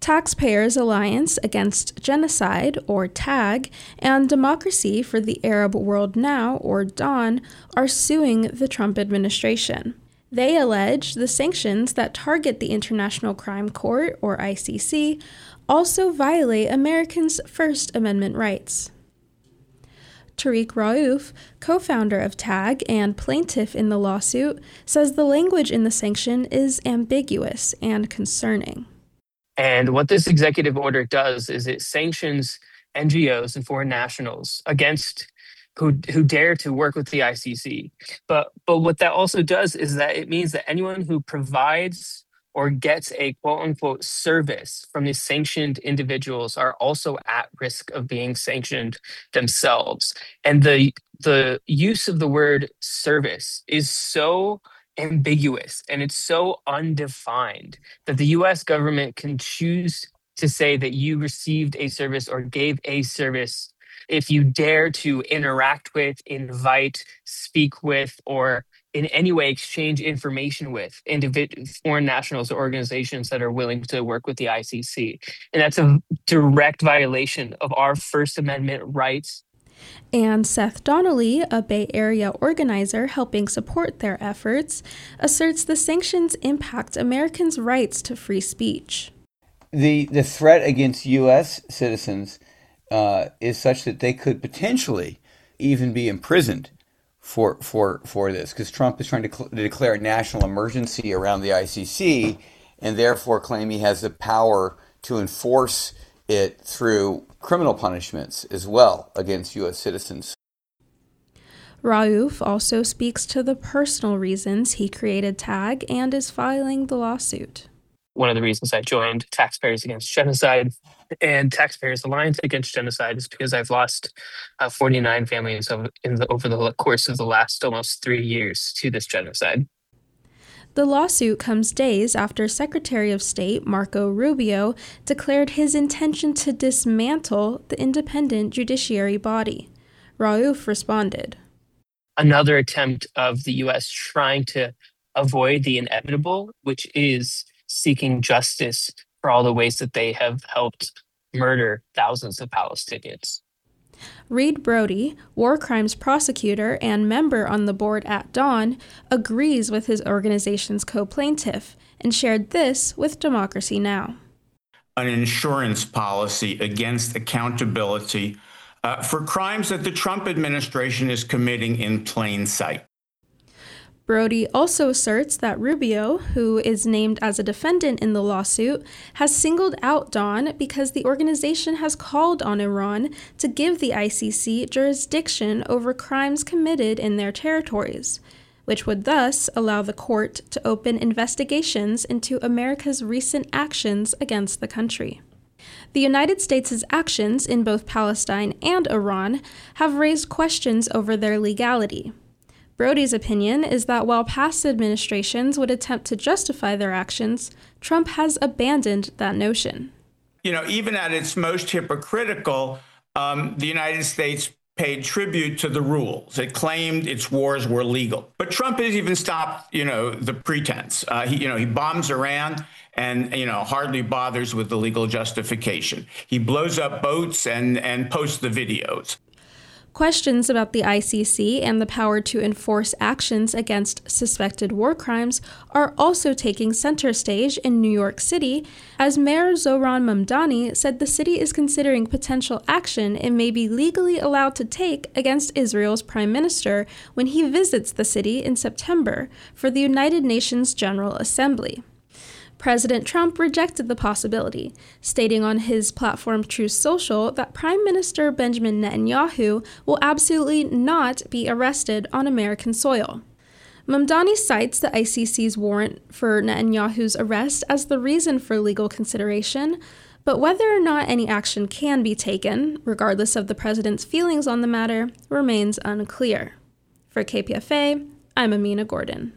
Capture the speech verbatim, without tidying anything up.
Taxpayers Alliance Against Genocide, or TAG, and Democracy for the Arab World Now, or DAWN, are suing the Trump administration. They allege the sanctions that target the International Crime Court, or I C C, also violate Americans' First Amendment rights. Tariq Rauf, co-founder of TAG and plaintiff in the lawsuit, says the language in the sanction is ambiguous and concerning. And what this executive order does is it sanctions N G Os and foreign nationals against who who dare to work with the I C C. But but what that also does is that it means that anyone who provides or gets a quote unquote service from these sanctioned individuals are also at risk of being sanctioned themselves. And the the use of the word service is so ambiguous and it's so undefined that the U S government can choose to say that you received a service or gave a service if you dare to interact with, invite, speak with, or in any way exchange information with individual foreign nationals or organizations that are willing to work with the I C C. And that's a direct violation of our First Amendment rights. And Seth Donnelly, a Bay Area organizer helping support their efforts, asserts the sanctions impact Americans' rights to free speech. The the threat against U S citizens uh, is such that they could potentially even be imprisoned for for for this, because Trump is trying to, cl- to declare a national emergency around the I C C and therefore claim he has the power to enforce it through criminal punishments as well against U S citizens. Rauf also speaks to the personal reasons he created TAG and is filing the lawsuit. One of the reasons I joined Taxpayers Against Genocide and Taxpayers Alliance Against Genocide is because I've lost uh, forty-nine families over, in the, over the course of the last almost three years to this genocide. The lawsuit comes days after Secretary of State Marco Rubio declared his intention to dismantle the independent judiciary body. Rauf responded. Another attempt of the U S trying to avoid the inevitable, which is seeking justice for all the ways that they have helped murder thousands of Palestinians. Reed Brody, war crimes prosecutor and member on the board at DAWN, agrees with his organization's co-plaintiff and shared this with Democracy Now! An insurance policy against accountability uh, for crimes that the Trump administration is committing in plain sight. Brody also asserts that Rubio, who is named as a defendant in the lawsuit, has singled out DAWN because the organization has called on Iran to give the I C C jurisdiction over crimes committed in their territories, which would thus allow the court to open investigations into America's recent actions against the country. The United States' actions in both Palestine and Iran have raised questions over their legality. Brody's opinion is that while past administrations would attempt to justify their actions, Trump has abandoned that notion. You know, even at its most hypocritical, um, the United States paid tribute to the rules. It claimed its wars were legal. But Trump has even stopped, you know, the pretense. Uh, he, you know, he bombs Iran and, you know, hardly bothers with the legal justification. He blows up boats and, and posts the videos. Questions about the I C C and the power to enforce actions against suspected war crimes are also taking center stage in New York City, as Mayor Zohran Mamdani said the city is considering potential action it may be legally allowed to take against Israel's prime minister when he visits the city in September for the United Nations General Assembly. President Trump rejected the possibility, stating on his platform Truth Social that Prime Minister Benjamin Netanyahu will absolutely not be arrested on American soil. Mamdani cites the I C C's warrant for Netanyahu's arrest as the reason for legal consideration, but whether or not any action can be taken, regardless of the president's feelings on the matter, remains unclear. For K P F A, I'm Amina Gordon.